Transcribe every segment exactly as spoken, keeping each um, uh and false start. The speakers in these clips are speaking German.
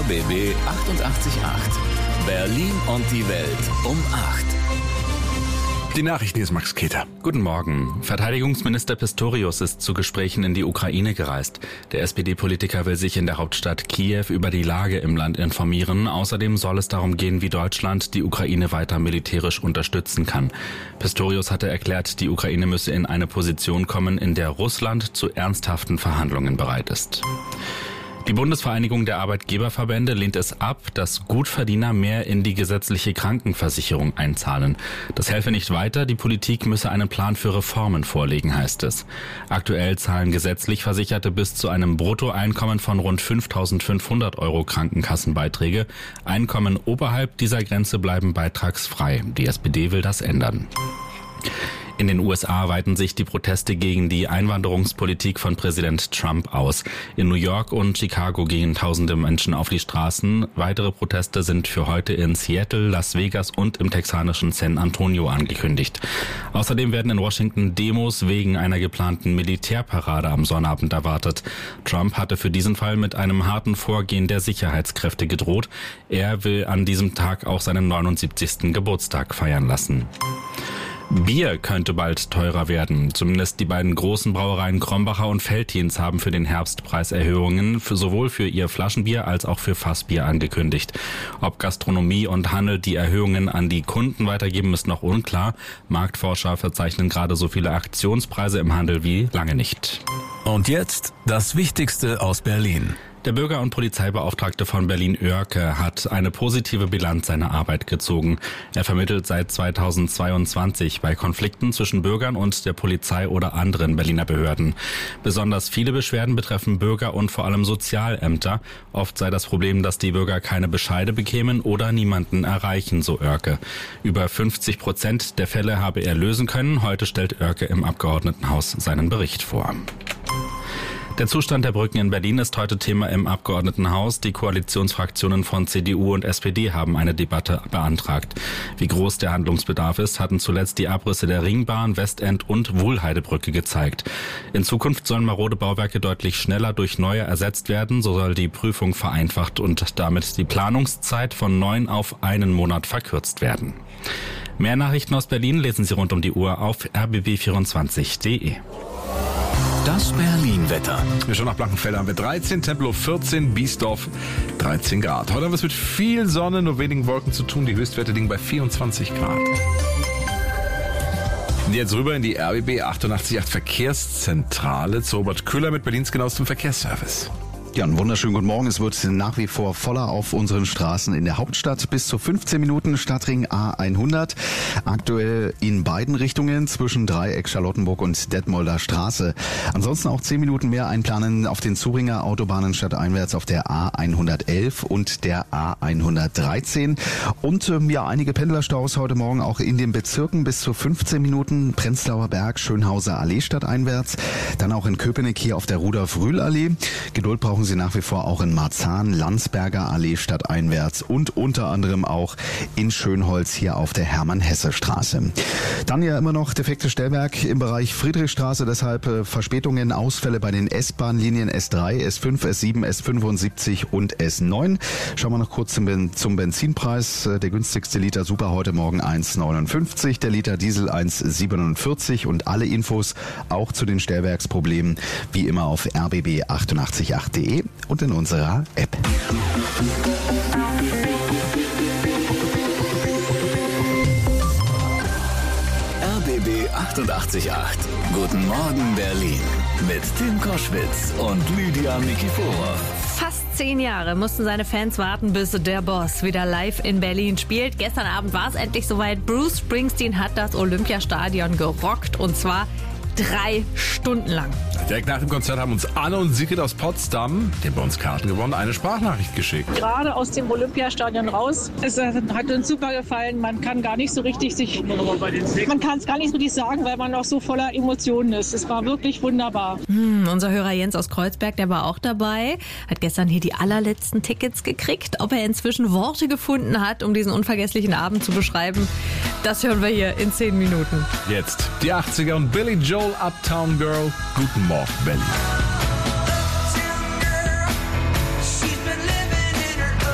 B B achtundachtzig Komma acht. Berlin und die Welt um acht. Die Nachrichten ist Max Keter. Guten Morgen. Verteidigungsminister Pistorius ist zu Gesprächen in die Ukraine gereist. Der S P D-Politiker will sich in der Hauptstadt Kiew über die Lage im Land informieren. Außerdem soll es darum gehen, wie Deutschland die Ukraine weiter militärisch unterstützen kann. Pistorius hatte erklärt, die Ukraine müsse in eine Position kommen, in der Russland zu ernsthaften Verhandlungen bereit ist. Die Bundesvereinigung der Arbeitgeberverbände lehnt es ab, dass Gutverdiener mehr in die gesetzliche Krankenversicherung einzahlen. Das helfe nicht weiter, die Politik müsse einen Plan für Reformen vorlegen, heißt es. Aktuell zahlen gesetzlich Versicherte bis zu einem Bruttoeinkommen von rund fünftausendfünfhundert Euro Krankenkassenbeiträge. Einkommen oberhalb dieser Grenze bleiben beitragsfrei. Die S P D will das ändern. In den U S A weiten sich die Proteste gegen die Einwanderungspolitik von Präsident Trump aus. In New York und Chicago gingen tausende Menschen auf die Straßen. Weitere Proteste sind für heute in Seattle, Las Vegas und im texanischen San Antonio angekündigt. Außerdem werden in Washington Demos wegen einer geplanten Militärparade am Sonnabend erwartet. Trump hatte für diesen Fall mit einem harten Vorgehen der Sicherheitskräfte gedroht. Er will an diesem Tag auch seinen neunundsiebzigsten Geburtstag feiern lassen. Bier könnte bald teurer werden. Zumindest die beiden großen Brauereien Krombacher und Veltins haben für den Herbst Preiserhöhungen für sowohl für ihr Flaschenbier als auch für Fassbier angekündigt. Ob Gastronomie und Handel die Erhöhungen an die Kunden weitergeben, ist noch unklar. Marktforscher verzeichnen gerade so viele Aktionspreise im Handel wie lange nicht. Und jetzt das Wichtigste aus Berlin. Der Bürger- und Polizeibeauftragte von Berlin-Oerke hat eine positive Bilanz seiner Arbeit gezogen. Er vermittelt seit zweitausendzweiundzwanzig bei Konflikten zwischen Bürgern und der Polizei oder anderen Berliner Behörden. Besonders viele Beschwerden betreffen Bürger und vor allem Sozialämter. Oft sei das Problem, dass die Bürger keine Bescheide bekämen oder niemanden erreichen, so Oerke. Über fünfzig Prozent der Fälle habe er lösen können. Heute stellt Oerke im Abgeordnetenhaus seinen Bericht vor. Der Zustand der Brücken in Berlin ist heute Thema im Abgeordnetenhaus. Die Koalitionsfraktionen von C D U und S P D haben eine Debatte beantragt. Wie groß der Handlungsbedarf ist, hatten zuletzt die Abrisse der Ringbahn, Westend und Wuhlheidebrücke gezeigt. In Zukunft sollen marode Bauwerke deutlich schneller durch neue ersetzt werden. So soll die Prüfung vereinfacht und damit die Planungszeit von neun auf einen Monat verkürzt werden. Mehr Nachrichten aus Berlin lesen Sie rund um die Uhr auf r b b vierundzwanzig punkt d e. Das Berlin-Wetter. Wir schauen nach Blankenfelde, haben wir dreizehn, Tempelhof vierzehn, Biesdorf dreizehn Grad. Heute haben wir es mit viel Sonne, nur wenigen Wolken zu tun. Die Höchstwerte liegen bei vierundzwanzig Grad. Und jetzt rüber in die R B B achtundachtzig Komma acht Verkehrszentrale zu Robert Köhler mit Berlins genauestem Verkehrsservice. Ja, einen wunderschönen guten Morgen. Es wird nach wie vor voller auf unseren Straßen in der Hauptstadt. Bis zu fünfzehn Minuten Stadtring A hundert. Aktuell in beiden Richtungen zwischen Dreieck Charlottenburg und Detmolder Straße. Ansonsten auch zehn Minuten mehr einplanen auf den Zuringer Autobahnen stadteinwärts auf der A hundertelf und der A hundertdreizehn. Und ähm, ja, einige Pendlerstaus heute Morgen auch in den Bezirken bis zu fünfzehn Minuten. Prenzlauer Berg, Schönhauser Allee stadteinwärts. Dann auch in Köpenick hier auf der Rudolf-Rühl-Allee. Geduld brauchen Sie nach wie vor auch in Marzahn, Landsberger Allee stadteinwärts und unter anderem auch in Schönholz hier auf der Hermann-Hesse-Straße. Dann ja immer noch defektes Stellwerk im Bereich Friedrichstraße, deshalb äh, Verspätungen, Ausfälle bei den S-Bahn-Linien S drei, S fünf, S sieben, S fünfundsiebzig und S neun. Schauen wir noch kurz zum, Ben- zum Benzinpreis. Äh, der günstigste Liter Super heute Morgen eins neunundfünfzig, der Liter Diesel eins siebenundvierzig und alle Infos auch zu den Stellwerksproblemen wie immer auf r b b achtundachtzig Punkt acht punkt d e und in unserer App. R B B achtundachtzig Komma acht. Guten Morgen Berlin. Mit Tim Koschwitz und Lydia Nikiforov. Fast zehn Jahre mussten seine Fans warten, bis der Boss wieder live in Berlin spielt. Gestern Abend war es endlich soweit. Bruce Springsteen hat das Olympiastadion gerockt und zwar drei Stunden lang. Direkt nach dem Konzert haben uns Anne und Sigrid aus Potsdam, die haben bei uns Karten gewonnen, eine Sprachnachricht geschickt. Gerade aus dem Olympiastadion raus. Es hat uns super gefallen. Man kann gar nicht so richtig sich, man kann es gar nicht so richtig sagen, weil man auch so voller Emotionen ist. Es war wirklich wunderbar. Hm, unser Hörer Jens aus Kreuzberg, der war auch dabei, hat gestern hier die allerletzten Tickets gekriegt. Ob er inzwischen Worte gefunden hat, um diesen unvergesslichen Abend zu beschreiben, das hören wir hier in zehn Minuten. Jetzt die achtziger und Billy Joel, Uptown Girl. Guten Morgen, Berlin. She's been living in her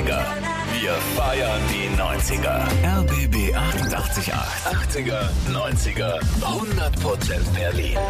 neunziger. Wir feiern die neunziger. R B B achtundachtzig Komma acht. achtziger, neunziger, hundert Prozent Berlin.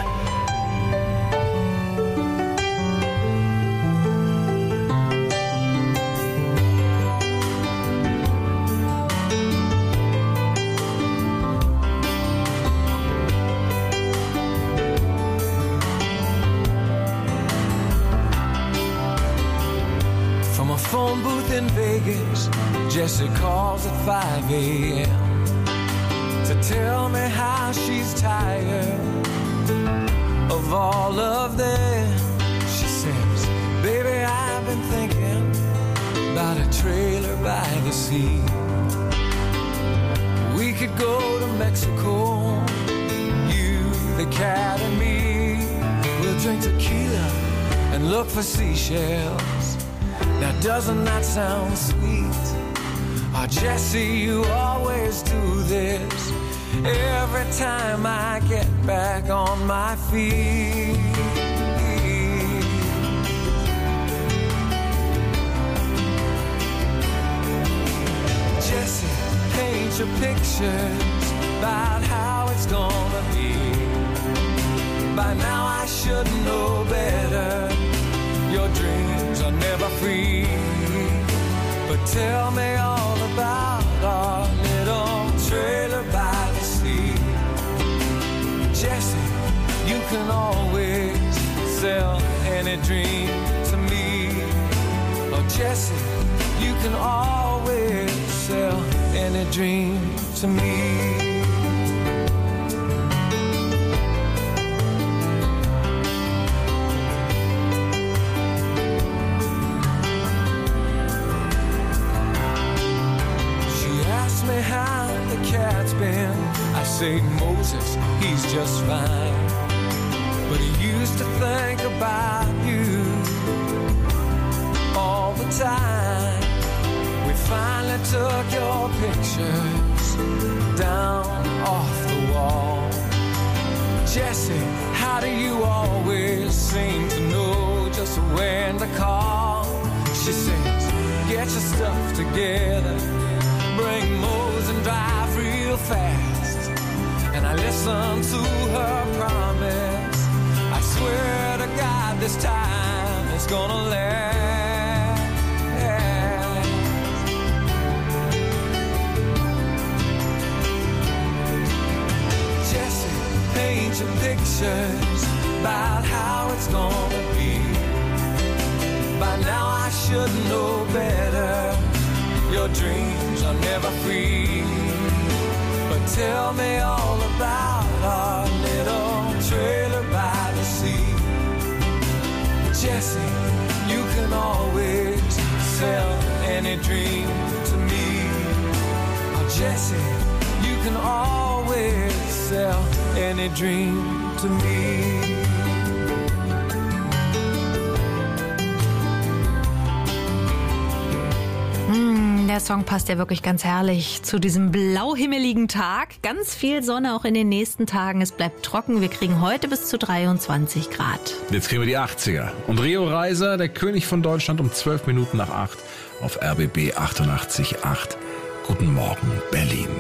Phone booth in Vegas, Jessie calls at five a.m. to tell me how she's tired of all of them. She says, baby, I've been thinking about a trailer by the sea. We could go to Mexico, you, the cat and me. We'll drink tequila and look for seashells. Now doesn't that sound sweet? Oh, Jessie, you always do this every time I get back on my feet. Jessie, paint your pictures about how it's gonna be. By now I should know better. Your dreams are never free. But tell me all about our little trailer by the sea. Jessie, you can always sell any dream to me. Oh, Jessie, you can always sell any dream to me. How the cat's been. I say Moses, he's just fine, but he used to think about you all the time. We finally took your pictures down off the wall. Jessie, how do you always seem to know just when to call? She says, get your stuff together, bring Mose and drive real fast. And I listen to her promise. I swear to God this time it's gonna last. Jessie, paint your pictures about how it's gonna be. By now I should know better. Your dreams are never free. But tell me all about our little trailer by the sea. Jessie, you can always sell any dream to me. Oh, Jessie, you can always sell any dream to me. Der Song passt ja wirklich ganz herrlich zu diesem blauhimmeligen Tag. Ganz viel Sonne auch in den nächsten Tagen. Es bleibt trocken. Wir kriegen heute bis zu dreiundzwanzig Grad. Jetzt kriegen wir die achtziger. Und Rio Reiser, der König von Deutschland, um zwölf Minuten nach acht auf R B B achtundachtzig Komma acht. Guten Morgen, Berlin.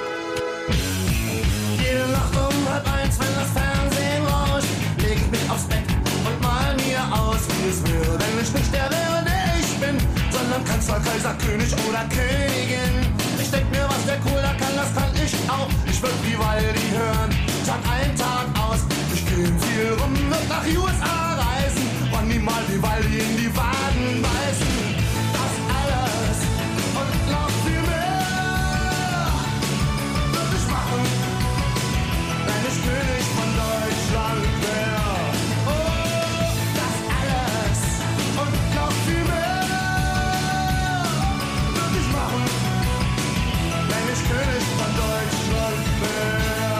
Jede Nacht um halb eins, wenn das Fernsehen rauscht, leg ich mich aufs Bett und mal mir aus, wie es wäre, wenn ich nicht der wäre, der ich bin, sondern Kanzler, Kaiser, König oder Königin. Ich denk mir, was der Cooler kann, das kann ich auch. Ich würd Vivaldi hören, Tag ein, Tag aus. Ich geh im Ziel rum, würd nach U S A reisen und niemals Vivaldi in die Waden beißen. Das alles und noch viel mehr würd ich machen, wenn ich König von Deutschland wär. Oh, das alles und noch viel mehr würd ich machen, wenn ich König von Deutschland wär.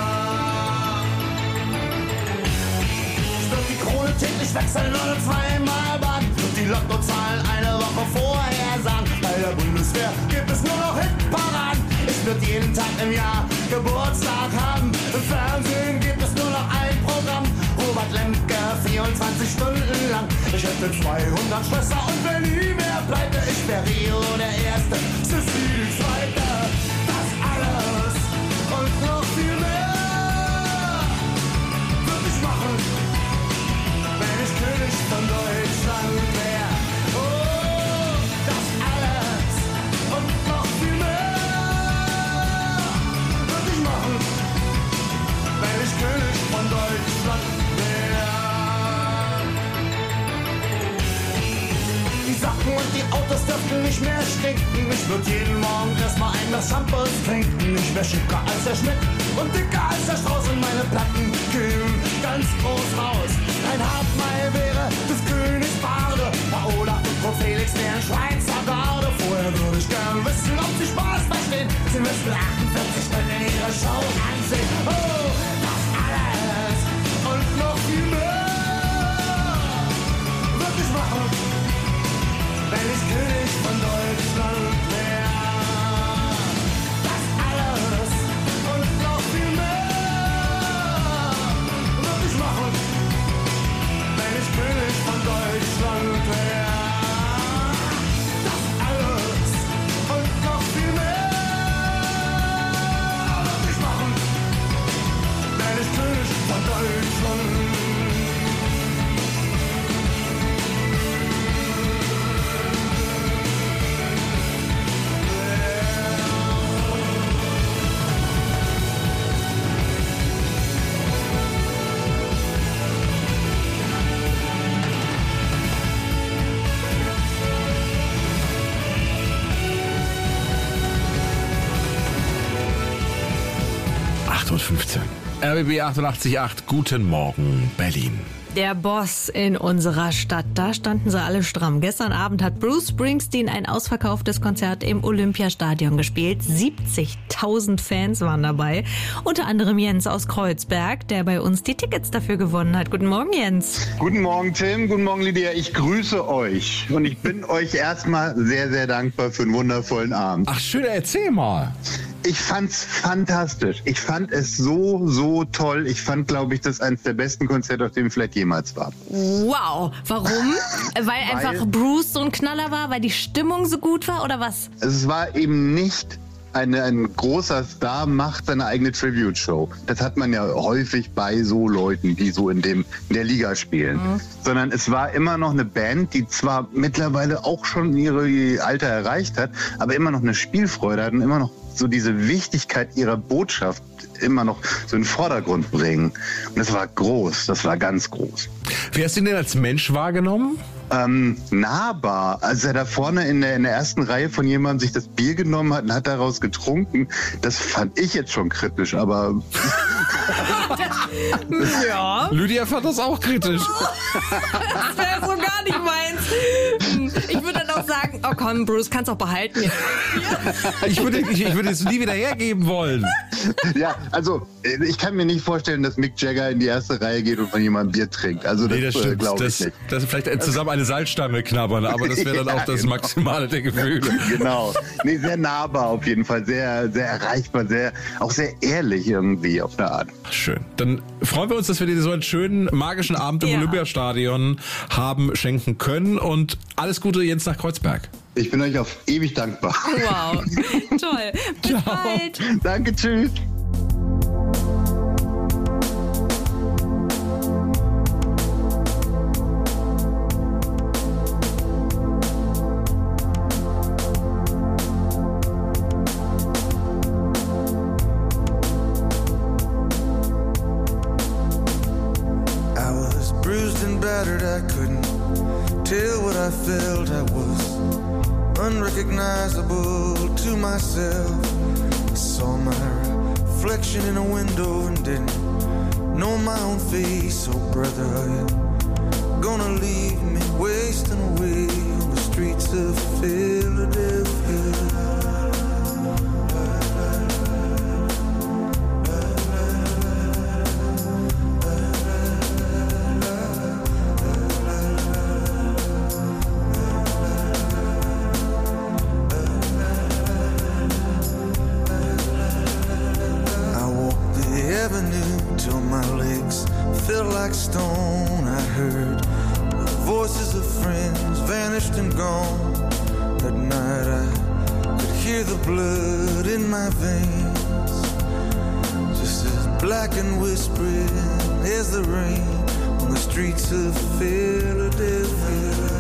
Ich würd die Krone täglich wechseln oder zweimal baden und die Lottozahlen eine Woche vorher sagen. Bei der Bundeswehr gibt es nur noch Hitparaden. Ich würd jeden Tag im Jahr Geburtstag haben. Im Fernsehen gibt es nur noch ein Programm. Robert Lemke, vierundzwanzig Stunden lang. Ich hätte zweihundert Schwestern und wenn nie mehr pleite, ich wäre Rio der Erste, Sissi die Zweite. Das alles und noch viel mehr würde ich machen, wenn ich König von Deutschland wäre. Oh, das alles und noch viel mehr würde ich machen, wenn ich König von Deutschland wäre. Die Sachen und die Autos dürften nicht mehr stinken. Ich würde jeden Morgen erstmal ein Glas Shampoos trinken. Ich wär schicker als der Schmidt und dicker als der Strauß und meine Platten kühlen ganz groß raus. Ein Hauptmeil wäre des Königs Barde, Paola und Felix wären Schweizer Garde. Vorher würde ich gern wissen, ob sie Spaß verstehen. Sie müssten achtundvierzig Stunden ihre Show ansehen. Oh, das alles und noch viel mehr würde ich machen, wenn ich König von Deutschland wäre. Das alles und noch viel mehr würde ich machen, wenn ich König von Deutschland wäre. Das alles und noch viel mehr würde ich machen, wenn ich König von Deutschland wäre. acht Uhr fünfzehn. R B B achtundachtzig Komma acht, guten Morgen, Berlin. Der Boss in unserer Stadt, da standen sie alle stramm. Gestern Abend hat Bruce Springsteen ein ausverkauftes Konzert im Olympiastadion gespielt. siebzigtausend Fans waren dabei. Unter anderem Jens aus Kreuzberg, der bei uns die Tickets dafür gewonnen hat. Guten Morgen, Jens. Guten Morgen, Tim. Guten Morgen, Lydia. Ich grüße euch. Und ich bin euch erstmal sehr, sehr dankbar für einen wundervollen Abend. Ach, schön, erzähl mal. Ich fand's fantastisch. Ich fand es so, so toll. Ich fand, glaube ich, das eines der besten Konzerte, auf dem ich vielleicht jemals war. Wow. Warum? Weil, weil einfach Bruce so ein Knaller war? Weil die Stimmung so gut war oder was? Es war eben nicht eine, ein großer Star macht seine eigene Tribute-Show. Das hat man ja häufig bei so Leuten, die so in, dem, in der Liga spielen. Mhm. Sondern es war immer noch eine Band, die zwar mittlerweile auch schon ihre Alter erreicht hat, aber immer noch eine Spielfreude hat und immer noch so diese Wichtigkeit ihrer Botschaft immer noch so in den Vordergrund bringen. Und das war groß, das war ganz groß. Wie hast du ihn denn als Mensch wahrgenommen? Ähm, nahbar. Als er da vorne in der, in der ersten Reihe von jemandem sich das Bier genommen hat und hat daraus getrunken, das fand ich jetzt schon kritisch, aber... Ja. Lydia fand das auch kritisch. Das wäre so gar nicht meins. Ich würde dann auch sagen, oh komm, Bruce, kannst auch behalten. Ich würde, ich, ich würde es nie wieder hergeben wollen. Ja, also ich kann mir nicht vorstellen, dass Mick Jagger in die erste Reihe geht und von jemandem Bier trinkt. Also das, nee, das äh, glaube ich das, nicht. Das vielleicht zusammen eine Salzstange knabbern, aber das wäre dann ja, auch das Maximale der Gefühle. Genau. Nee, sehr nahbar auf jeden Fall, sehr, sehr erreichbar, sehr, auch sehr ehrlich irgendwie auf der Art. Schön. Dann freuen wir uns, dass wir dir so einen schönen magischen Abend im ja. Olympiastadion haben schenken können und alles Gute, Jens, nach Kreuzberg. Ich bin euch auf ewig dankbar. Wow, toll. Bis Ciao. bald. Danke, tschüss. I couldn't tell what I felt. I was unrecognizable to myself. I saw my reflection in a window and didn't know my own face. Oh brother, are you gonna leave me wasting away on the streets of Philadelphia? Till my legs felt like stone. I heard voices friends vanished and gone. That night I could hear the blood in my veins, just as black and whispering as the rain on the streets of Philadelphia.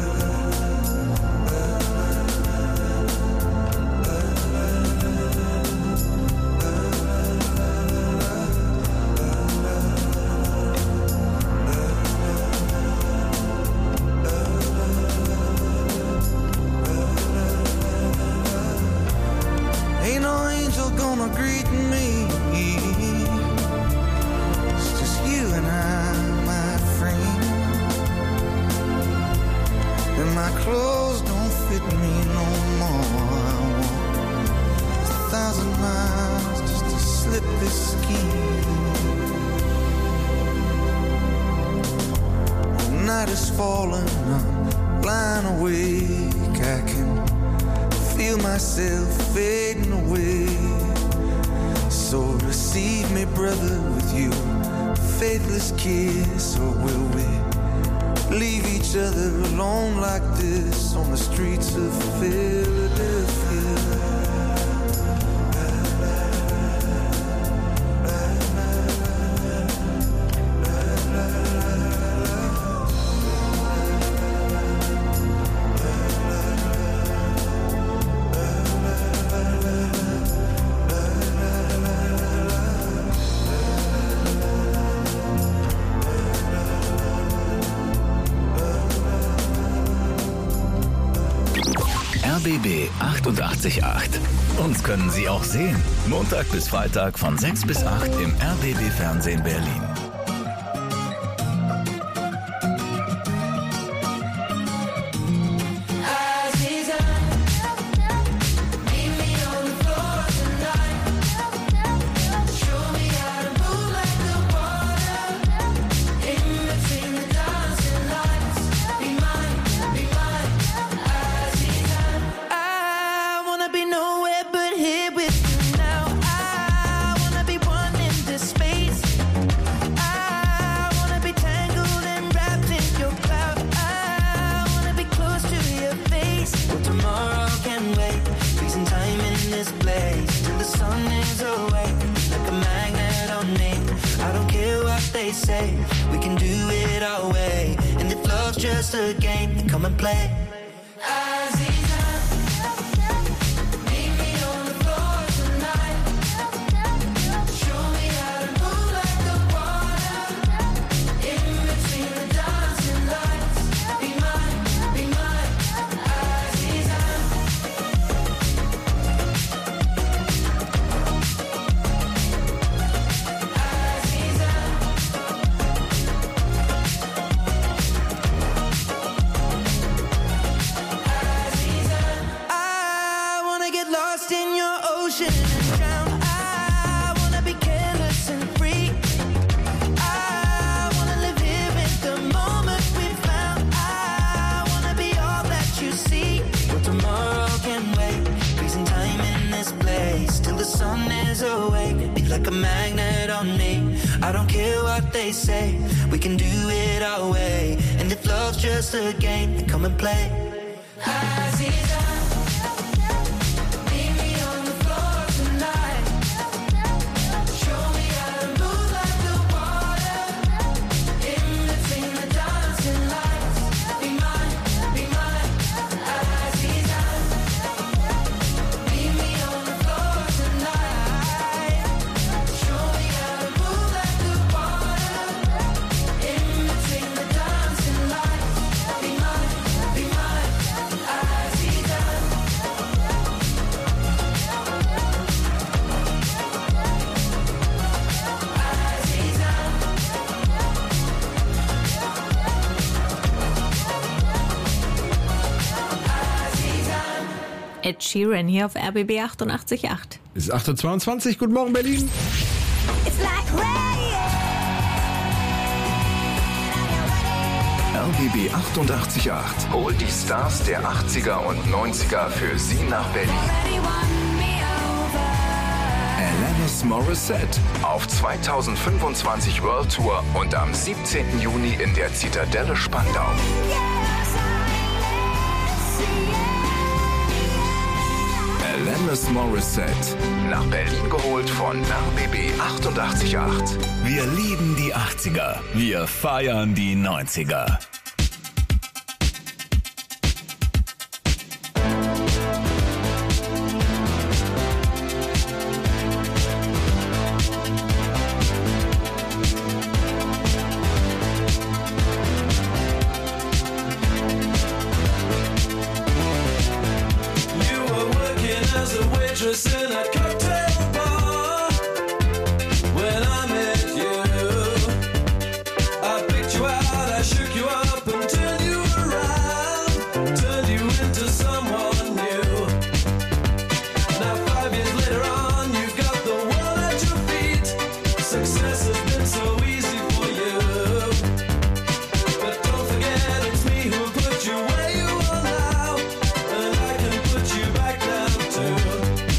Kiss, or will we leave each other alone like this on the streets of Philadelphia? R B B achtundachtzig Komma acht. Uns können Sie auch sehen. Montag bis Freitag von sechs bis acht im R B B Fernsehen Berlin. We can do it our way, and if love's just a game, then come and play. Like a magnet on me, I don't care what they say. We can do it our way, and if love's just a game, then come and play. Ed Sheeran hier auf R B B achtundachtzig Komma acht. Es ist acht Uhr zweiundzwanzig. Guten Morgen, Berlin. R B B achtundachtzig Komma acht holt die Stars der achtziger und neunziger für Sie nach Berlin. Alanis Morissette auf zweitausendfünfundzwanzig World Tour und am siebzehnten Juni in der Zitadelle Spandau. Alanis Morissette. Nach Berlin geholt von R B B achtundachtzig Komma acht. Wir lieben die achtziger. Wir feiern die neunziger. In a cocktail bar, when I met you, I picked you out, I shook you up and turned you around, turned you into someone new. Now five years later on, you've got the world at your feet. Success has been so easy for you, but don't forget it's me who put you where you are now, and I can put you back down too.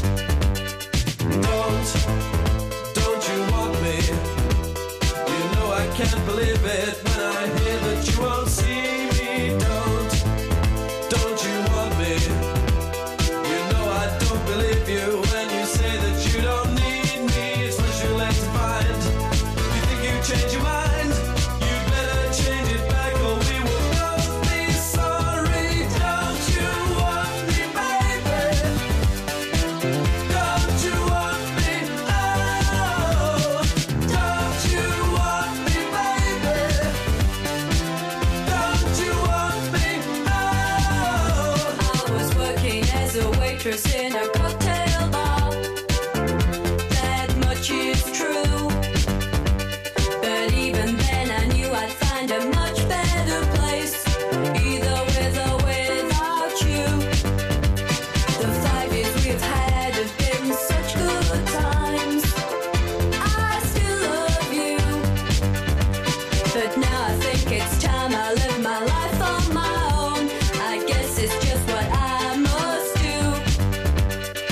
Can't believe it when I hear that you won't see me. Don't, don't you want me? You know I don't believe you when you say that you don't need me. It's what you're left to find. You think you change your mind? You'd better change it back or we will both be sorry. Don't you want me, baby? Don't you want me? Oh, don't you want me? In a cocktail bar, that much is true. But even then I knew I'd find a much better place, either with or without you. The five years we've had have been such good times. I still love you, but now I think it's time I live my life on my own. I guess it's just what I must do.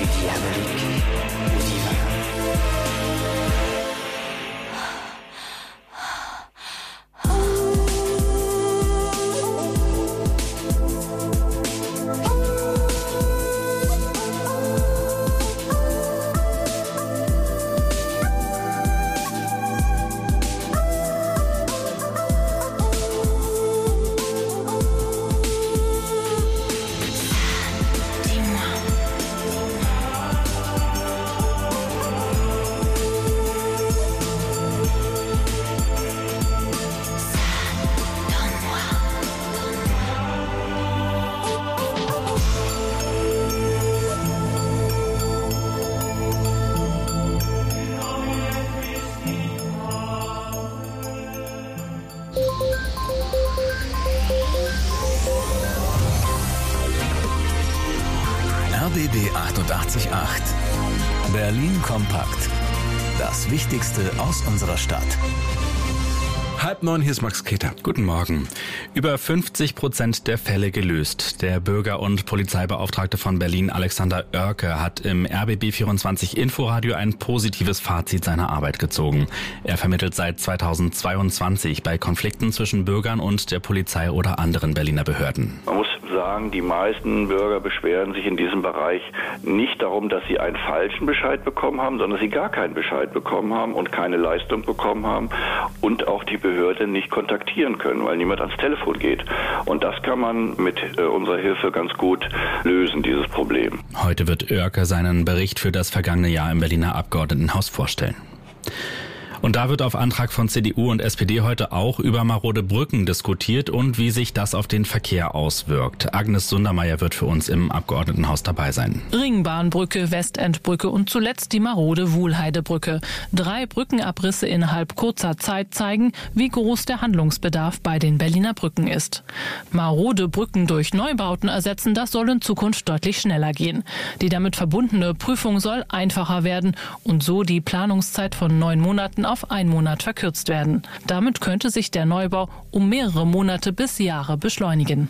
du diabolique, ou divin. R B B achtundachtzig Komma acht. Berlin kompakt. Das Wichtigste aus unserer Stadt. Halb neun, hier ist Max Keter. Guten Morgen. Über fünfzig Prozent der Fälle gelöst. Der Bürger- und Polizeibeauftragte von Berlin, Alexander Oerke, hat im R B B vierundzwanzig Inforadio ein positives Fazit seiner Arbeit gezogen. Er vermittelt seit zweitausendzweiundzwanzig bei Konflikten zwischen Bürgern und der Polizei oder anderen Berliner Behörden. Man muss sagen, die meisten Bürger beschweren sich in diesem Bereich nicht darum, dass sie einen falschen Bescheid bekommen haben, sondern dass sie gar keinen Bescheid bekommen haben und keine Leistung bekommen haben und auch die Behörde nicht kontaktieren können, weil niemand ans Telefon geht. Und das kann man mit äh, unserer Hilfe ganz gut lösen, dieses Problem. Heute wird Oerke seinen Bericht für das vergangene Jahr im Berliner Abgeordnetenhaus vorstellen. Und da wird auf Antrag von C D U und S P D heute auch über marode Brücken diskutiert und wie sich das auf den Verkehr auswirkt. Agnes Sundermeier wird für uns im Abgeordnetenhaus dabei sein. Ringbahnbrücke, Westendbrücke und zuletzt die marode Wuhlheidebrücke. Drei Brückenabrisse innerhalb kurzer Zeit zeigen, wie groß der Handlungsbedarf bei den Berliner Brücken ist. Marode Brücken durch Neubauten ersetzen, das soll in Zukunft deutlich schneller gehen. Die damit verbundene Prüfung soll einfacher werden und so die Planungszeit von neun Monaten auf einen Monat verkürzt werden. Damit könnte sich der Neubau um mehrere Monate bis Jahre beschleunigen.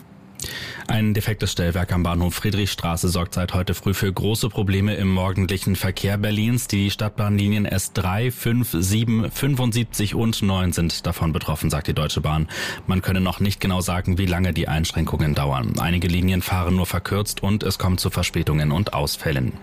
Ein defektes Stellwerk am Bahnhof Friedrichstraße sorgt seit heute früh für große Probleme im morgendlichen Verkehr Berlins. Die Stadtbahnlinien S drei, fünf, sieben, fünfundsiebzig und neun sind davon betroffen, sagt die Deutsche Bahn. Man könne noch nicht genau sagen, wie lange die Einschränkungen dauern. Einige Linien fahren nur verkürzt und es kommt zu Verspätungen und Ausfällen.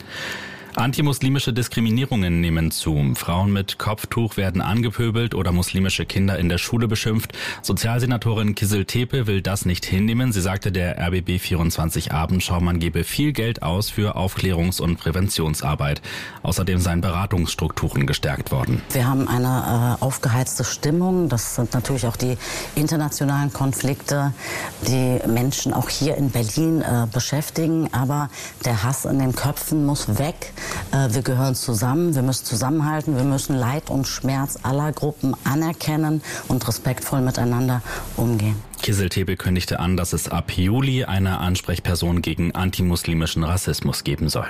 Antimuslimische Diskriminierungen nehmen zu. Frauen mit Kopftuch werden angepöbelt oder muslimische Kinder in der Schule beschimpft. Sozialsenatorin Kizil Tepe will das nicht hinnehmen. Sie sagte der R B B vierundzwanzig Abendschau, man gebe viel Geld aus für Aufklärungs- und Präventionsarbeit. Außerdem seien Beratungsstrukturen gestärkt worden. Wir haben eine äh, aufgeheizte Stimmung. Das sind natürlich auch die internationalen Konflikte, die Menschen auch hier in Berlin äh, beschäftigen. Aber der Hass in den Köpfen muss weg. Wir gehören zusammen, wir müssen zusammenhalten, wir müssen Leid und Schmerz aller Gruppen anerkennen und respektvoll miteinander umgehen. Kizil Tepe kündigte an, dass es ab Juli eine Ansprechperson gegen antimuslimischen Rassismus geben soll.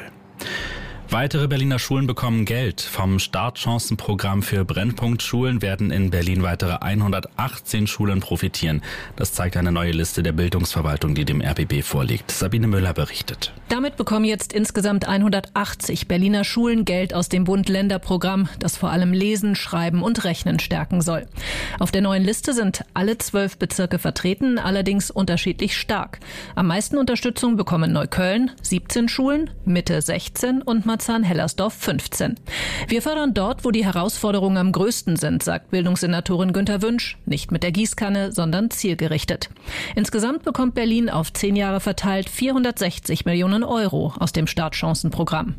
Weitere Berliner Schulen bekommen Geld. Vom Startchancenprogramm für Brennpunktschulen werden in Berlin weitere hundertachtzehn Schulen profitieren. Das zeigt eine neue Liste der Bildungsverwaltung, die dem R B B vorliegt. Sabine Müller berichtet. Damit bekommen jetzt insgesamt hundertachtzig Berliner Schulen Geld aus dem Bund-Länder-Programm, das vor allem Lesen, Schreiben und Rechnen stärken soll. Auf der neuen Liste sind alle zwölf Bezirke vertreten, allerdings unterschiedlich stark. Am meisten Unterstützung bekommen Neukölln, siebzehn Schulen, Mitte sechzehn und Marzahn-Hellersdorf fünfzehn. Wir fördern dort, wo die Herausforderungen am größten sind, sagt Bildungssenatorin Günther Wünsch. Nicht mit der Gießkanne, sondern zielgerichtet. Insgesamt bekommt Berlin auf zehn Jahre verteilt vierhundertsechzig Millionen Euro aus dem Startchancenprogramm.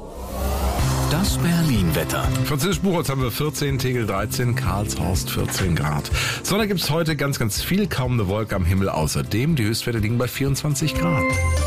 Das Berlin-Wetter. Französisch Buchholz haben wir vierzehn, Tegel dreizehn, Karlshorst vierzehn Grad. Sonne gibt es heute ganz, ganz viel, kaum eine Wolke am Himmel. Außerdem, die Höchstwerte liegen bei vierundzwanzig Grad.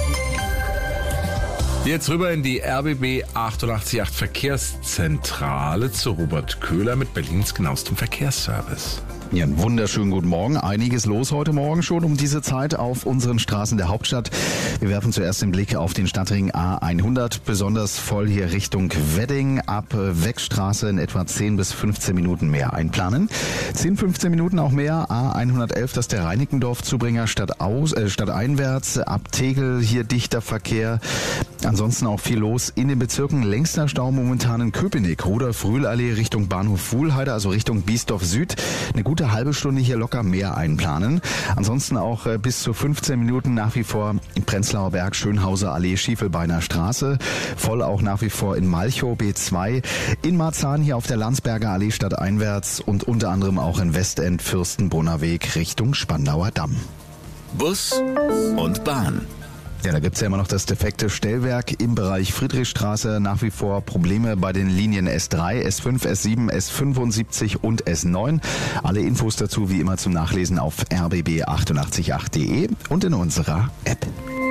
Jetzt rüber in die R B B achtundachtzig Komma acht Verkehrszentrale zu Robert Köhler mit Berlins genauestem Verkehrsservice. Ja, einen wunderschönen guten Morgen. Einiges los heute Morgen schon um diese Zeit auf unseren Straßen der Hauptstadt. Wir werfen zuerst den Blick auf den Stadtring A hundert, besonders voll hier Richtung Wedding. Ab Weckstraße in etwa zehn bis fünfzehn Minuten mehr einplanen. zehn, fünfzehn Minuten auch mehr. A hundertelf, das ist der Reinickendorf-Zubringer stadtaus, äh, stadteinwärts. Ab Tegel hier dichter Verkehr. Ansonsten auch viel los in den Bezirken. Längster Stau momentan in Köpenick, Rudolf-Rühl-Allee Richtung Bahnhof Wuhlheide, also Richtung Biesdorf Süd. Eine gute halbe Stunde hier locker mehr einplanen. Ansonsten auch äh, bis zu fünfzehn Minuten nach wie vor im Prenzlauer Berg, Schönhauser Allee, Schiefelbeiner Straße. Voll auch nach wie vor in Malchow B zwei. In Marzahn hier auf der Landsberger Allee stadteinwärts und unter anderem auch in Westend, Fürstenbrunner Weg Richtung Spandauer Damm. Bus und Bahn. Ja, da gibt's ja immer noch das defekte Stellwerk im Bereich Friedrichstraße. Nach wie vor Probleme bei den Linien S drei, S fünf, S sieben, S fünfundsiebzig und S neun. Alle Infos dazu wie immer zum Nachlesen auf r b b achtundachtzig punkt acht punkt de und in unserer App.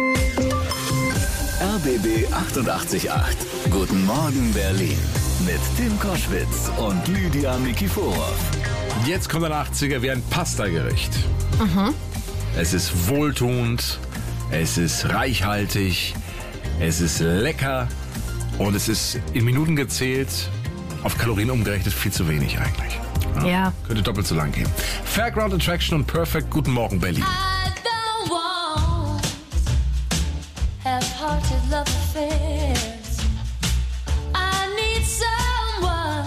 R B B achtundachtzig Komma acht. Guten Morgen Berlin. Mit Tim Koschwitz und Lydia Mikiforov. Jetzt kommt ein achtziger wie ein Pastagericht. Mhm. Es ist wohltuend. Es ist reichhaltig, es ist lecker und es ist in Minuten gezählt, auf Kalorien umgerechnet viel zu wenig eigentlich. Ja. ja. Könnte doppelt so lang gehen. Fairground Attraction und Perfect, guten Morgen Berlin. I don't want half-hearted love affairs. I need someone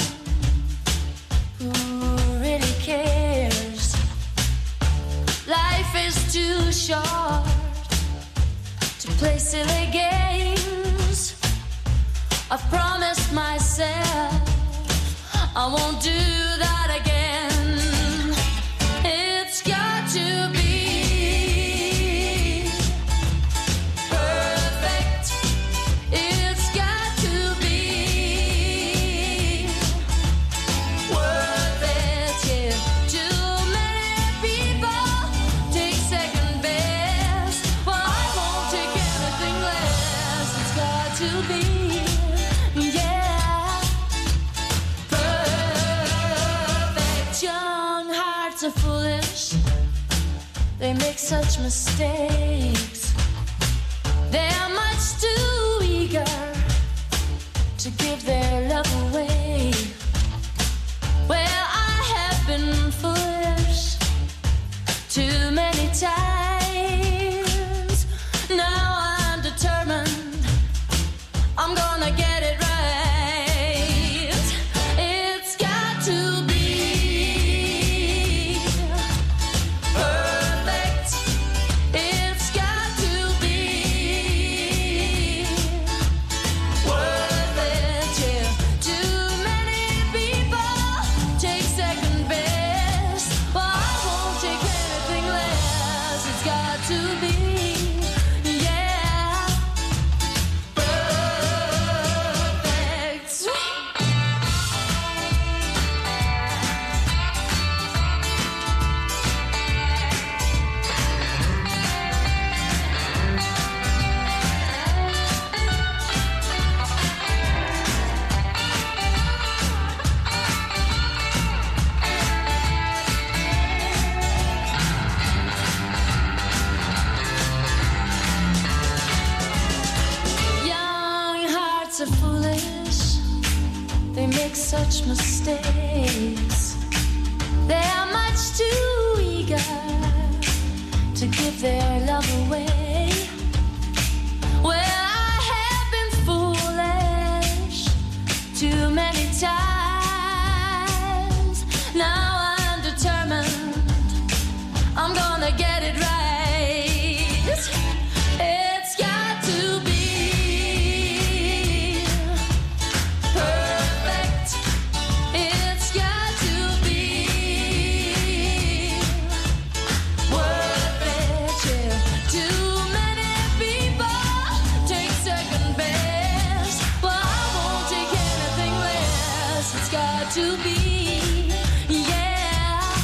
who really cares. Life is too short to play silly games. I've promised myself I won't do that again. It's got to be perfect. It's got to be worth it. Yeah. Too many people take second best. Well, I won't take anything less. It's got to be, yeah, perfect. Young hearts are foolish. They make such mistakes. They are much too eager to give their love away. Well, I have been foolish too many times. Now I'm determined I'm gonna get it right. It's got to be perfect. It's got to be worth it. Yeah. Too many people take second best. Well, I won't take anything less. It's got to be, yeah, perfect. Young hearts are foolish. They make such mistakes. They are much too eager to give their love away. Well, I have been foolish too many times. Now I'm determined I'm gonna get it right. It's got to be perfect. It's got to be worth it. Yeah. Too many people take second best. Well, I won't take anything less. It's got to be, yeah,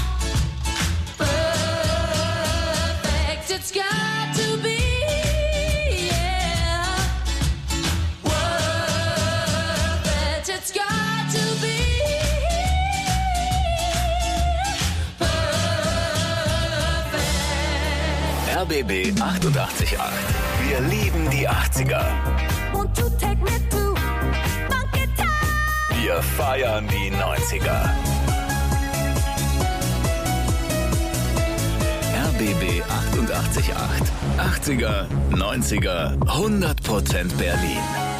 perfect. It's got to be, yeah, worth it. It's got to be perfect. R B B achtundachtzig Komma acht. Wir lieben die achtziger. Won't you take me to funky time? Wir feiern die neunziger. R B B achtundachtzig Komma acht. achtziger, neunziger, hundert Prozent Berlin.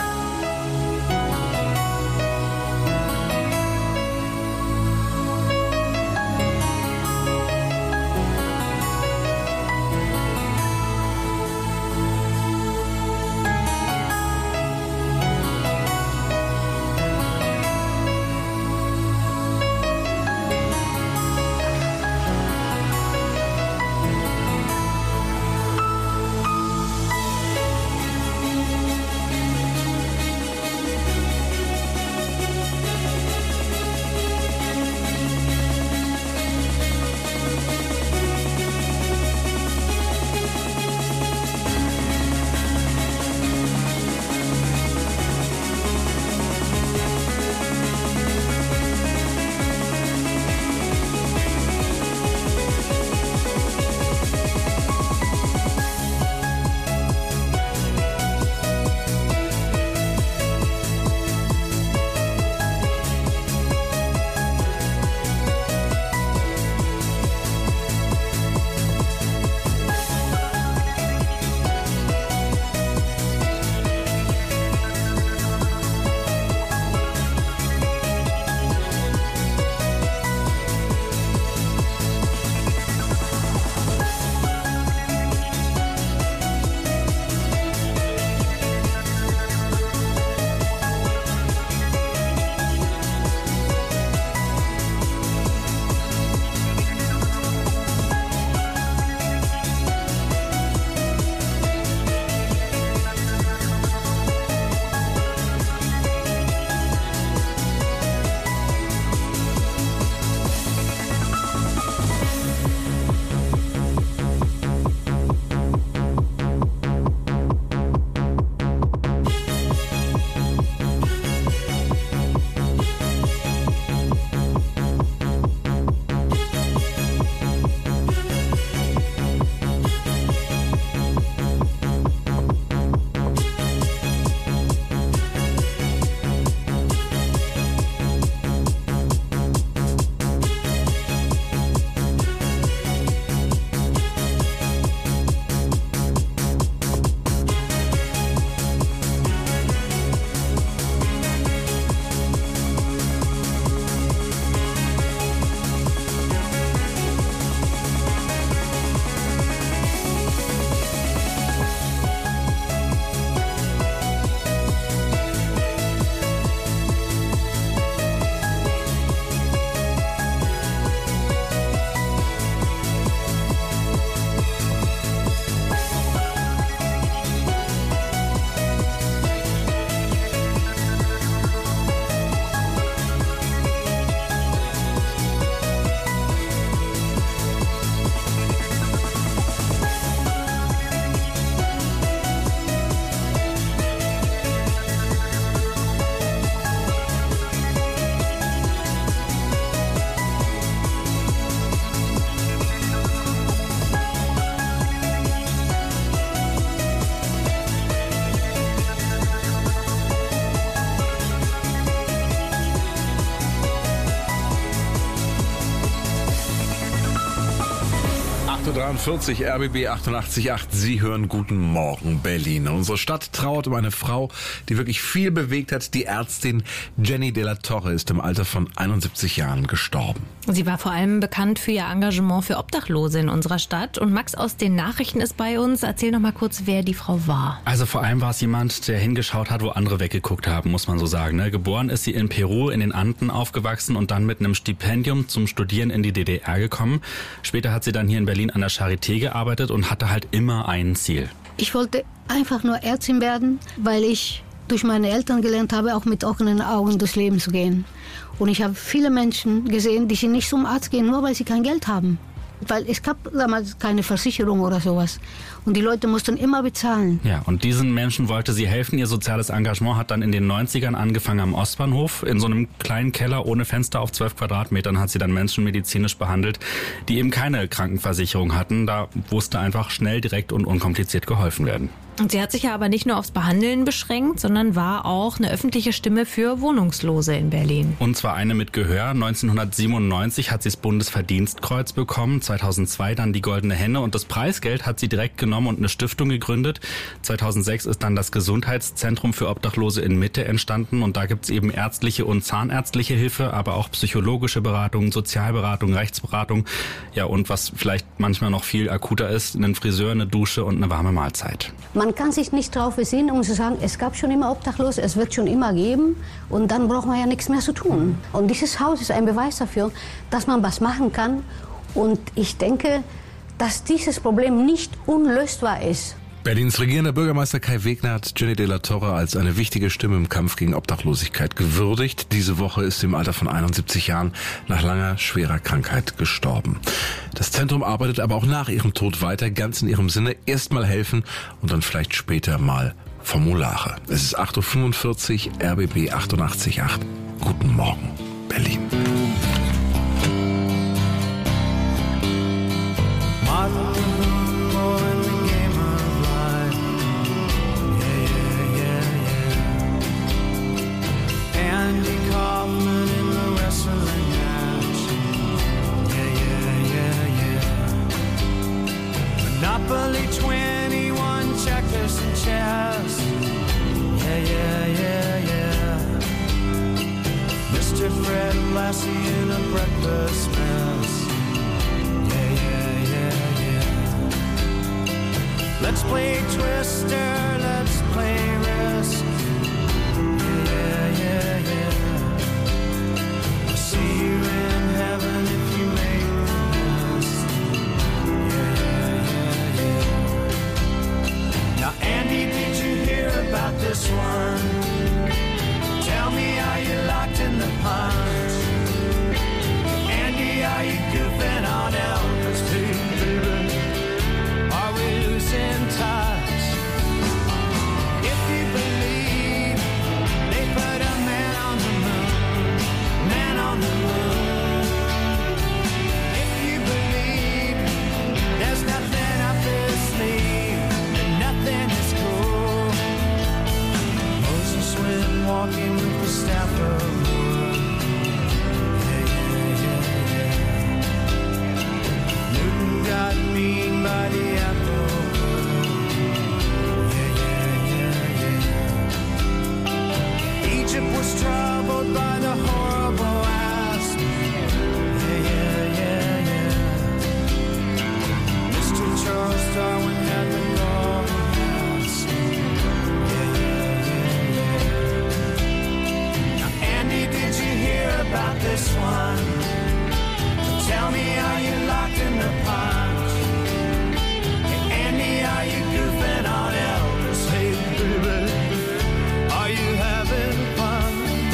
dreiundvierzig R B B achtundachtzig Komma acht. Sie hören Guten Morgen Berlin. Unsere Stadt trauert um eine Frau, die wirklich viel bewegt hat. Die Ärztin Jenny de la Torre ist im Alter von einundsiebzig Jahren gestorben. Sie war vor allem bekannt für ihr Engagement für Obdachlose in unserer Stadt. Und Max aus den Nachrichten ist bei uns. Erzähl noch mal kurz, wer die Frau war. Also vor allem war es jemand, der hingeschaut hat, wo andere weggeguckt haben, muss man so sagen. Ne? Geboren ist sie in Peru, in den Anden aufgewachsen und dann mit einem Stipendium zum Studieren in die D D R gekommen. Später hat sie dann hier in Berlin an der Charité gearbeitet und hatte halt immer ein Ziel. Ich wollte einfach nur Ärztin werden, weil ich durch meine Eltern gelernt habe, auch mit offenen Augen durchs Leben zu gehen. Und ich habe viele Menschen gesehen, die nicht zum Arzt gehen, nur weil sie kein Geld haben. Weil es gab damals keine Versicherung oder sowas. Und die Leute mussten immer bezahlen. Ja, und diesen Menschen wollte sie helfen. Ihr soziales Engagement hat dann in den neunzigern angefangen am Ostbahnhof. In so einem kleinen Keller ohne Fenster auf zwölf Quadratmetern hat sie dann Menschen medizinisch behandelt, die eben keine Krankenversicherung hatten. Da musste einfach schnell, direkt und unkompliziert geholfen werden. Und sie hat sich ja aber nicht nur aufs Behandeln beschränkt, sondern war auch eine öffentliche Stimme für Wohnungslose in Berlin. Und zwar eine mit Gehör. neunzehnhundertsiebenundneunzig hat sie das Bundesverdienstkreuz bekommen, zweitausendzwei dann die Goldene Henne und das Preisgeld hat sie direkt genommen und eine Stiftung gegründet. zweitausendsechs ist dann das Gesundheitszentrum für Obdachlose in Mitte entstanden und da gibt's eben ärztliche und zahnärztliche Hilfe, aber auch psychologische Beratung, Sozialberatung, Rechtsberatung. Ja, und was vielleicht manchmal noch viel akuter ist, einen Friseur, eine Dusche und eine warme Mahlzeit. Man kann sich nicht darauf besinnen, um zu sagen, es gab schon immer Obdachlose, es wird schon immer geben und dann braucht man ja nichts mehr zu tun. Und dieses Haus ist ein Beweis dafür, dass man was machen kann und ich denke, dass dieses Problem nicht unlösbar ist. Berlins regierender Bürgermeister Kai Wegner hat Jenny de la Torre als eine wichtige Stimme im Kampf gegen Obdachlosigkeit gewürdigt. Diese Woche ist sie im Alter von einundsiebzig Jahren nach langer, schwerer Krankheit gestorben. Das Zentrum arbeitet aber auch nach ihrem Tod weiter, ganz in ihrem Sinne. Erstmal helfen und dann vielleicht später mal Formulare. Es ist acht Uhr fünfundvierzig, R B B achtundachtzig Komma acht. Guten Morgen, Berlin. Monopoly, twenty-one checkers and chess. Yeah, yeah, yeah, yeah. Mister Fred Lassie in a breakfast mess. Yeah, yeah, yeah, yeah. Let's play Twister, let's play Risk. Yeah, yeah, yeah. I'll see you in heaven if you make the list. Now, Andy, did you hear about this one? Tell me, are you locked in the punch? Andy, are you goofing on Elvis too, baby? Are we losing touch? If you believe they put a man on the moon, man on the moon. If you believe there's nothing up his sleeve, nothing is cool. Moses went walking with the staff of wood. Yeah, yeah, yeah, yeah. Newton got mean by the apple wood. Yeah, yeah, yeah, yeah. Egypt was troubled by the horrible asp. Yeah, yeah, yeah, yeah. Mister Charles Darwin had the about this one. Tell me, are you locked in the punch? Hey, Andy, are you goofing on Elvis? Hey, baby, are you having fun?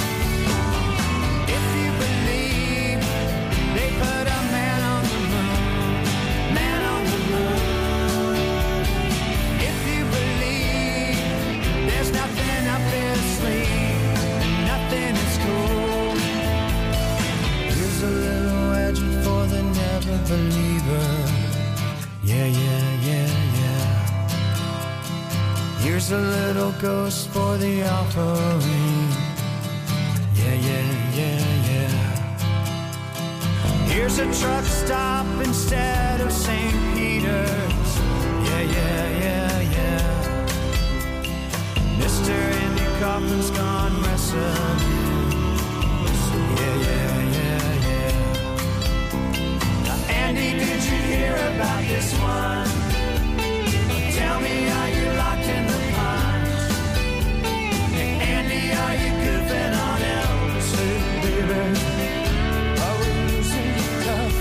If you believe they put a man on the moon, man on the moon. If you believe there's nothing up his sleeve, nothing is cool. A little legend for the never believer. Yeah, yeah, yeah, yeah. Here's a little ghost for the offering. Yeah, yeah, yeah, yeah. Here's a truck stop instead of Saint Peter's. Yeah, yeah, yeah, yeah. Mister Andy Kaufman's gone wrestling. Yeah, yeah, yeah. Andy, did you hear about this one? Tell me, are you locked in the punch? Hey, Andy, are you goofing on Elvis? Hey, baby, are we losing touch?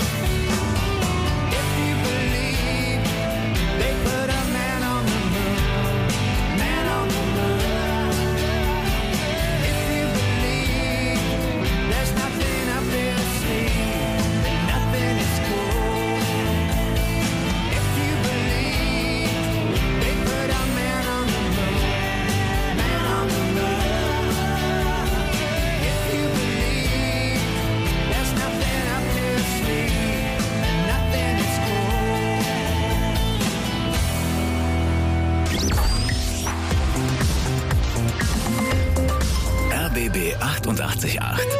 If you believe they put a man on the moon, man on the moon. If you believe there's nothing up their sleeve, nothing is cool. If you believe B achtundachtzig Komma acht.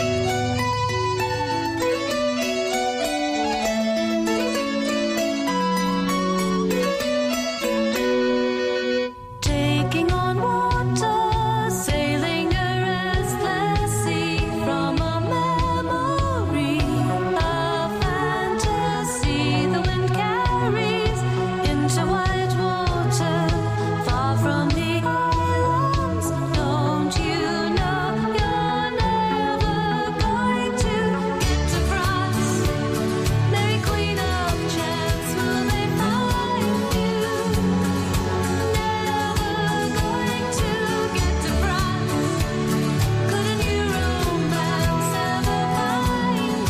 Taking on water, sailing a restless sea from a memory, a fantasy the wind carries into white water, far from the islands. Don't you know you're never going to get to France? Mary Queen of Chance, will they find you? Going to get to France. Could a new romance ever find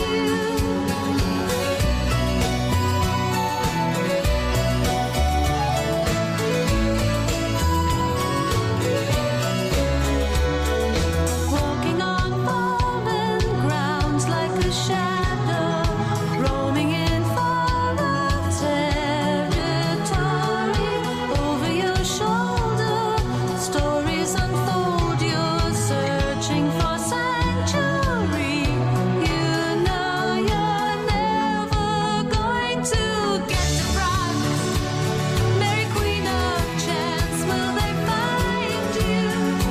you? Walking on fallen grounds like a shadow, roaming in foreign territory. Over your shoulder, stories unfold. You're searching for sanctuary. You know you're never going to get to France. Mary Queen of Chance, will they find you?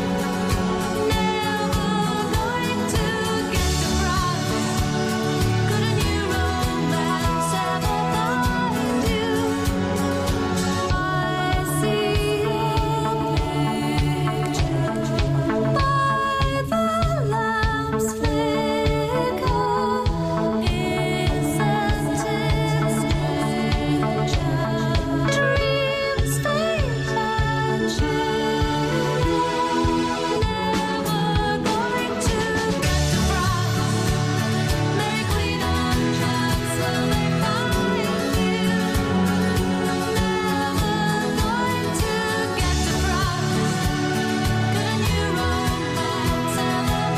Never going to get to France. Could a new romance ever find you? I see your picture by the lamp's flicker. Isn't it strange? Dreams fade and change. Never going to get to France. Mary Queen of Chance, will they find you? Never going to get to France. Could a new romance ever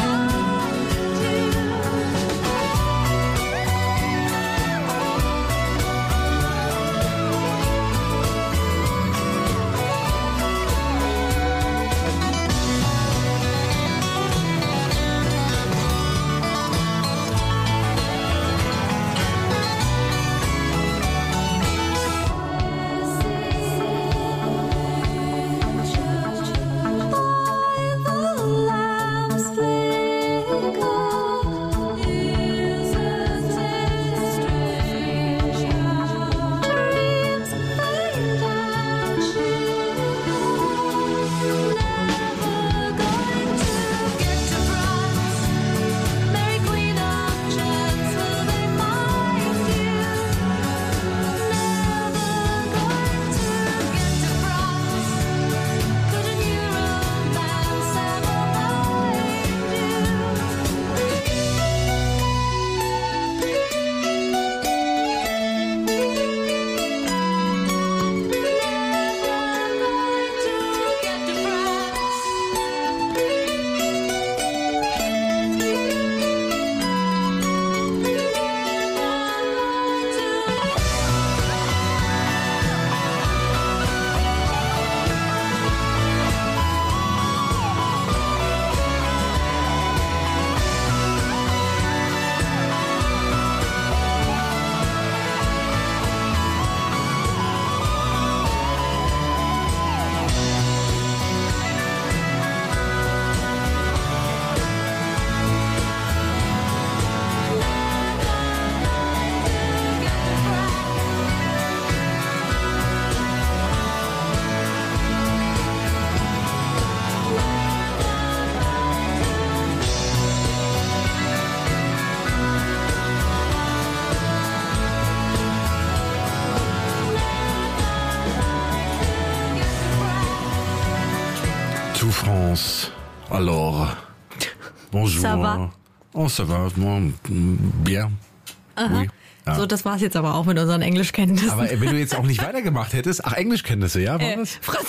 To France. Alors, bonjour. Ça va? Oh, ça va. Bon, bien. Aha. Oui. Ja. So, das war's jetzt aber auch mit unseren Englischkenntnissen. Aber wenn du jetzt auch nicht weitergemacht hättest, ach, Englischkenntnisse, ja, war Äh, das? Franz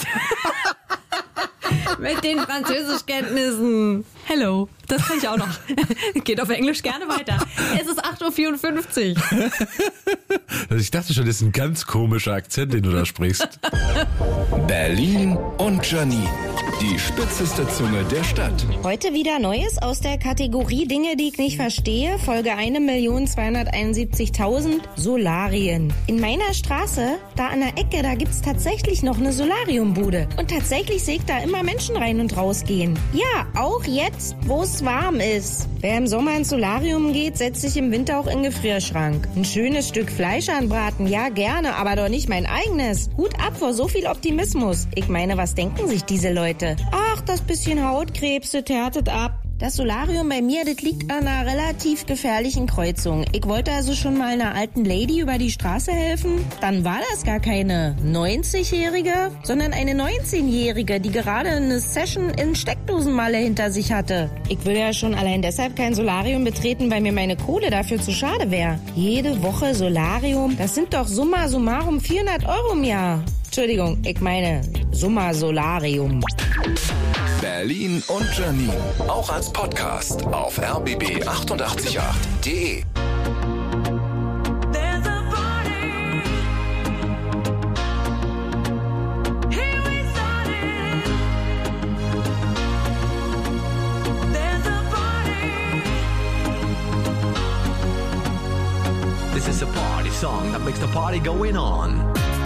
mit den Französischkenntnissen. Hello, das kann ich auch noch. Geht auf Englisch gerne weiter. Es ist acht Uhr vierundfünfzig. Also ich dachte schon, das ist ein ganz komischer Akzent, den du da sprichst. Berlin und Janine. Die spitzeste Zunge der Stadt. Heute wieder Neues aus der Kategorie Dinge, die ich nicht verstehe. Folge eine Million zweihunderteinundsiebzigtausend Solarien. In meiner Straße, da an der Ecke, da gibt's tatsächlich noch eine Solariumbude. Und tatsächlich sehe ich da immer Menschen rein und rausgehen. Ja, auch jetzt, wo es warm ist. Wer im Sommer ins Solarium geht, setzt sich im Winter auch in den Gefrierschrank. Ein schönes Stück Fleisch anbraten, ja gerne, aber doch nicht mein eigenes. Hut ab vor so viel Optimismus. Ich meine, was denken sich diese Leute? Ach, das bisschen Hautkrebs, das härtet ab. Das Solarium bei mir, das liegt an einer relativ gefährlichen Kreuzung. Ich wollte also schon mal einer alten Lady über die Straße helfen. Dann war das gar keine neunzigjährige, sondern eine neunzehnjährige, die gerade eine Session in Steckdosenmalle hinter sich hatte. Ich will ja schon allein deshalb kein Solarium betreten, weil mir meine Kohle dafür zu schade wäre. Jede Woche Solarium, das sind doch summa summarum vierhundert Euro im Jahr. Entschuldigung, ich meine Summa Solarium. Berlin und Janine. Auch als Podcast auf r b b achtundachtzig Komma acht punkt de. This is a party song that makes the party going on.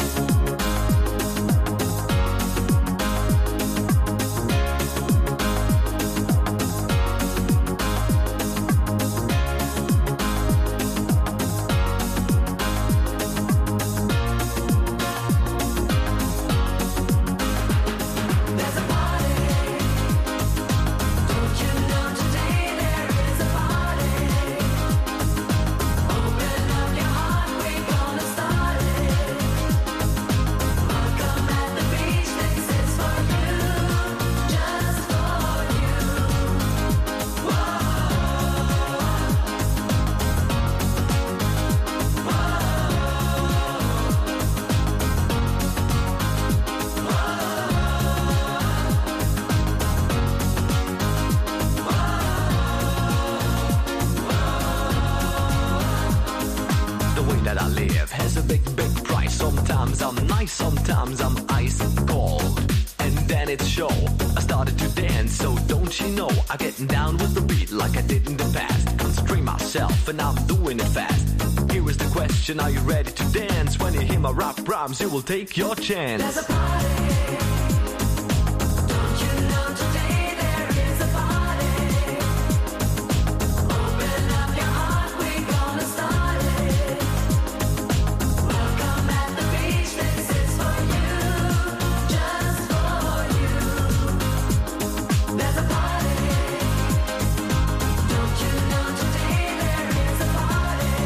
Sometimes I'm ice cold, and then it's show. I started to dance, so don't you know? I'm getting down with the beat like I did in the past. Constrain myself, and I'm doing it fast. Here is the question: are you ready to dance? When you hear my rap rhymes, you will take your chance. There's a party. Don't you know today there is a party? Open up your heart, we're gonna start it. Welcome at the beach, this is for you, just for you. There's a party. Don't you know today there is a party?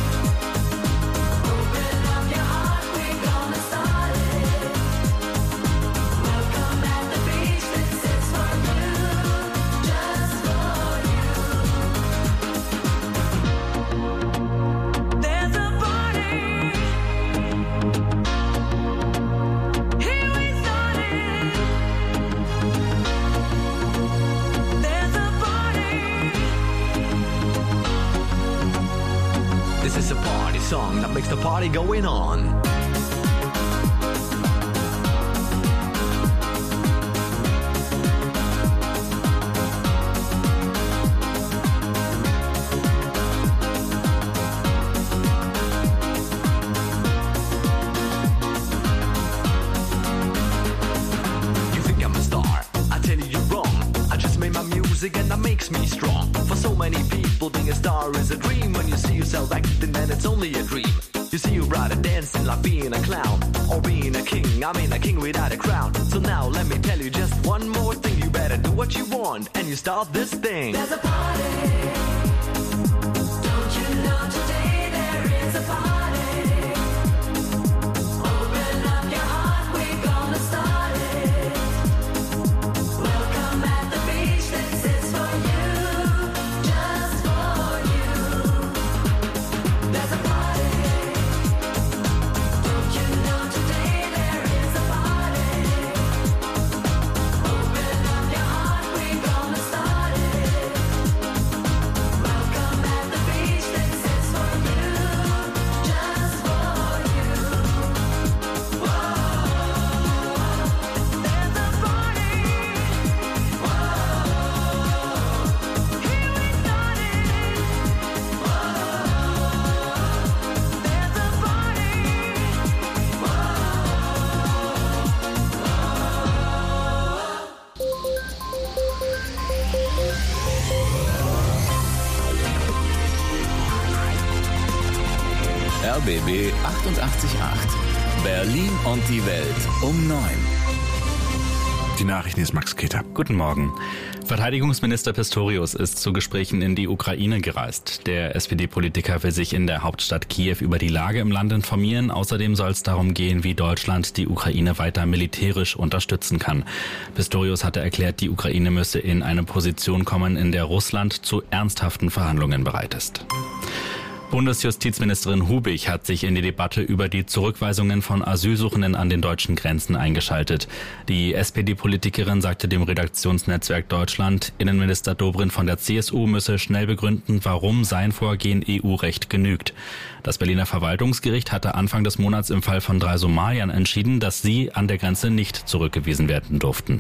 Open up your heart, we're gonna start it. Welcome at the beach, this is for you, just for you. There's a party. Here we started. There's a party. This is a party song that makes the party going on. You think I'm a star? I tell you you're wrong. I just made my music and that makes me strong. For so many people, being a star is a dream. When you see yourself acting, then it's only a dream. You see, you'd rather dancing like being a clown or being a king. I mean, a king without a crown. So now let me tell you just one more thing. You better do what you want and you start this thing. There's a party. Don't you know today there is a party? Open up your heart, we're gonna start it. Welcome at the beach, this is for you, just for you. There's a party. Don't you know today there is a party? Open up your heart, we're gonna start it. B B achtundachtzig Komma acht. Berlin und die Welt um neun. Die Nachrichten ist Max Keter. Guten Morgen. Verteidigungsminister Pistorius ist zu Gesprächen in die Ukraine gereist. Der S P D-Politiker will sich in der Hauptstadt Kiew über die Lage im Land informieren. Außerdem soll es darum gehen, wie Deutschland die Ukraine weiter militärisch unterstützen kann. Pistorius hatte erklärt, die Ukraine müsse in eine Position kommen, in der Russland zu ernsthaften Verhandlungen bereit ist. Bundesjustizministerin Hubig hat sich in die Debatte über die Zurückweisungen von Asylsuchenden an den deutschen Grenzen eingeschaltet. Die S P D-Politikerin sagte dem Redaktionsnetzwerk Deutschland, Innenminister Dobrindt von der C S U müsse schnell begründen, warum sein Vorgehen E U-Recht genügt. Das Berliner Verwaltungsgericht hatte Anfang des Monats im Fall von drei Somaliern entschieden, dass sie an der Grenze nicht zurückgewiesen werden durften.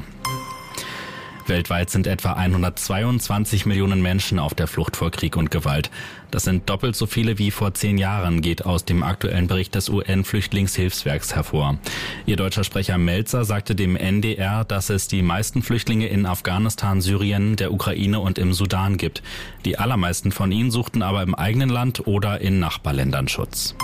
Weltweit sind etwa hundertzweiundzwanzig Millionen Menschen auf der Flucht vor Krieg und Gewalt. Das sind doppelt so viele wie vor zehn Jahren, geht aus dem aktuellen Bericht des U N-Flüchtlingshilfswerks hervor. Ihr deutscher Sprecher Melzer sagte dem N D R, dass es die meisten Flüchtlinge in Afghanistan, Syrien, der Ukraine und im Sudan gibt. Die allermeisten von ihnen suchten aber im eigenen Land oder in Nachbarländern Schutz.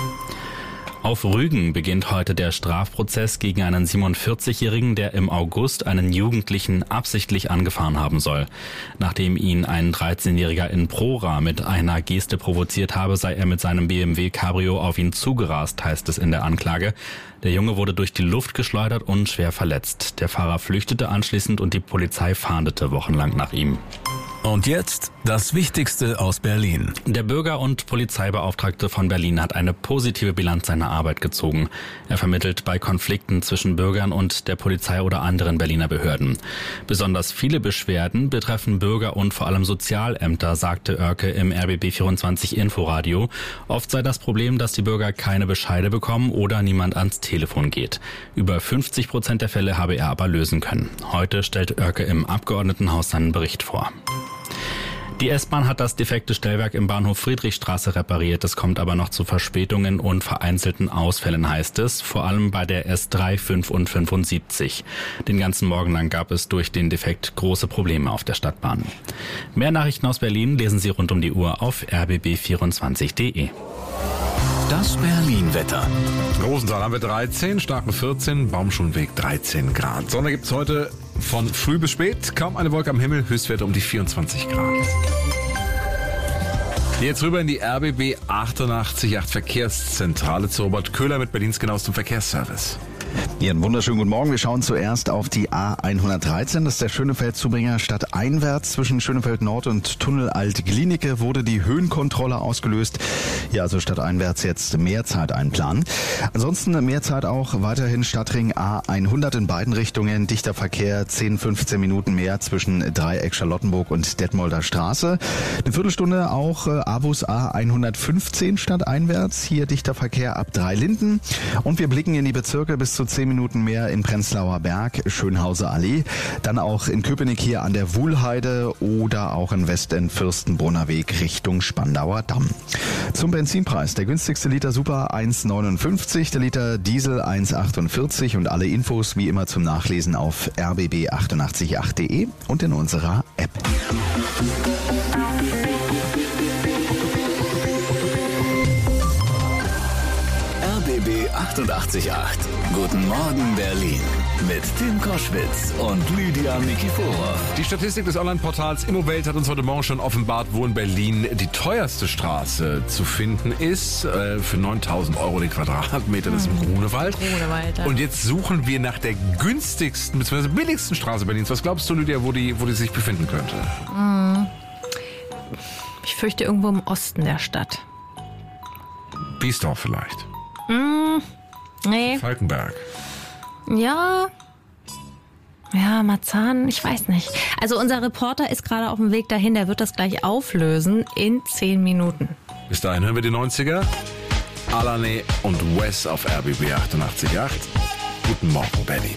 Auf Rügen beginnt heute der Strafprozess gegen einen siebenundvierzigjährigen, der im August einen Jugendlichen absichtlich angefahren haben soll. Nachdem ihn ein dreizehnjähriger in Prora mit einer Geste provoziert habe, sei er mit seinem B M W Cabrio auf ihn zugerast, heißt es in der Anklage. Der Junge wurde durch die Luft geschleudert und schwer verletzt. Der Fahrer flüchtete anschließend und die Polizei fahndete wochenlang nach ihm. Und jetzt das Wichtigste aus Berlin. Der Bürger- und Polizeibeauftragte von Berlin hat eine positive Bilanz seiner Arbeit gezogen. Er vermittelt bei Konflikten zwischen Bürgern und der Polizei oder anderen Berliner Behörden. Besonders viele Beschwerden betreffen Bürger und vor allem Sozialämter, sagte Oerke im R B B vierundzwanzig Inforadio. Oft sei das Problem, dass die Bürger keine Bescheide bekommen oder niemand ans Telefon geht. Über fünfzig Prozent der Fälle habe er aber lösen können. Heute stellt Oerke im Abgeordnetenhaus seinen Bericht vor. Die S-Bahn hat das defekte Stellwerk im Bahnhof Friedrichstraße repariert. Es kommt aber noch zu Verspätungen und vereinzelten Ausfällen, heißt es, vor allem bei der S drei, fünf und fünfundsiebzig. Den ganzen Morgen lang gab es durch den Defekt große Probleme auf der Stadtbahn. Mehr Nachrichten aus Berlin lesen Sie rund um die Uhr auf r b b vierundzwanzig punkt de. Das Berlin-Wetter. Rosenthal haben wir dreizehn, Starken vierzehn, Baumschulenweg dreizehn Grad. Sonne gibt's heute von früh bis spät. Kaum eine Wolke am Himmel, Höchstwerte um die vierundzwanzig Grad. Jetzt rüber in die R B B achtundachtzig Komma acht Verkehrszentrale zu Robert Köhler mit Berlins genauestem Verkehrsservice. Ja, einen wunderschönen guten Morgen. Wir schauen zuerst auf die A hundertdreizehn. Das ist der Schönefeld-Zubringer stadteinwärts. Zwischen Schönefeld Nord und Tunnel Alt-Glienicke wurde die Höhenkontrolle ausgelöst. Ja, also stadteinwärts jetzt mehr Zeit einplanen. Ansonsten mehr Zeit auch weiterhin Stadtring A hundert in beiden Richtungen. Dichter Verkehr, zehn, fünfzehn Minuten mehr zwischen Dreieck Charlottenburg und Detmolder Straße. Eine Viertelstunde auch äh, Avus A hundertfünfzehn stadteinwärts. Hier dichter Verkehr ab Dreilinden. Und wir blicken in die Bezirke bis zu zehn Minuten mehr in Prenzlauer Berg, Schönhauser Allee. Dann auch in Köpenick hier an der Wuhlheide oder auch in Westend Fürstenbrunner Weg Richtung Spandauer Damm. Zum Benzinpreis. Der günstigste Liter Super eins neunundfünfzig, der Liter Diesel eins achtundvierzig und alle Infos wie immer zum Nachlesen auf r b b achtundachtzig Komma acht punkt de und in unserer App. R B B achtundachtzig Komma acht. Guten Morgen Berlin mit Tim Koschwitz und Lydia Nikiforov. Die Statistik des Online-Portals Immowelt hat uns heute Morgen schon offenbart, wo in Berlin die teuerste Straße zu finden ist. Äh, für neuntausend Euro den Quadratmeter, das ist im Grunewald. Grunewald, ja. Und jetzt suchen wir nach der günstigsten bzw. billigsten Straße Berlins. Was glaubst du, Lydia, wo die, wo die sich befinden könnte? Ich fürchte irgendwo im Osten der Stadt. Biesdorf vielleicht. Mm, nee. Falkenberg. Ja. Ja, Marzahn, ich weiß nicht. Also unser Reporter ist gerade auf dem Weg dahin, der wird das gleich auflösen in zehn Minuten. Bis dahin hören wir die neunziger. Alane und Wes auf R B B achtundachtzig Komma acht. Guten Morgen, Berlin.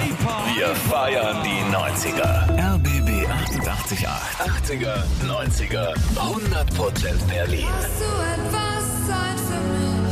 Wir feiern die neunziger. R B B achtundachtzig Komma acht. achtziger, neunziger, hundert Prozent Berlin. Hast du etwas Zeit für mich?